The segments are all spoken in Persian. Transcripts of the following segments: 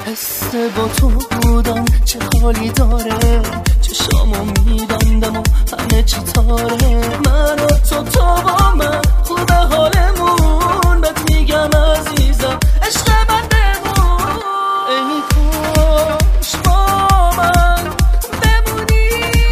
حس با تو بودم چه حالی داره، چشامو میبندم و همه چی تاره. من و تو با من خوبه حالمون، بهت میگم عزیزم عشق من بمون. ای کاش با من بمونی،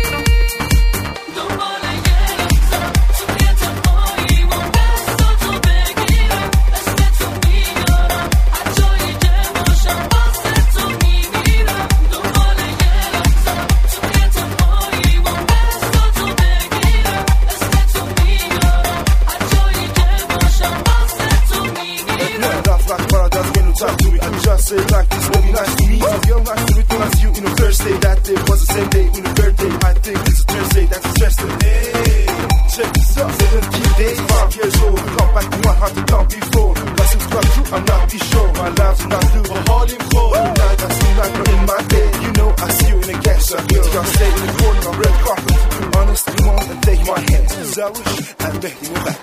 دنبال یه لحظه توی تنهاییمون دستاتو بگیرم، اسمتو میارم هر جایی که باشم واسه تو میمیرم. دنبال یه لحظه توی تنهاییمون دستاتو بگیرم، اسمتو میارم هر جایی که باشم واسه تو میمیرم. That's like paradise when you talk to me. I just say like this, maybe nice to meet you. You're nice to meet when I see you in the first day. That day was the same day in the birthday. I think it's a Thursday, that's a Thursday. Hey, check this out. 17 days, 5 years old. Come back to my heart the time before. But it's not true, I'm not too sure. My life's not through, but all in full. Tonight I see like you're in my bed. You know I see you in a gas up. Y'all stay in the corner on red carpet. Honestly, want to take my hand. Zawish and Mehdi Mubat.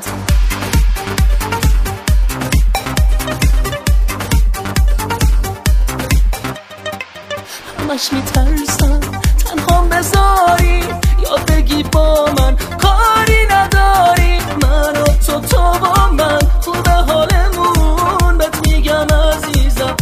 همش میترسم تنهام بذاری یا بگی با من کاری نداری. من و تو با من خوبه حالمون، بهت میگم عزیزم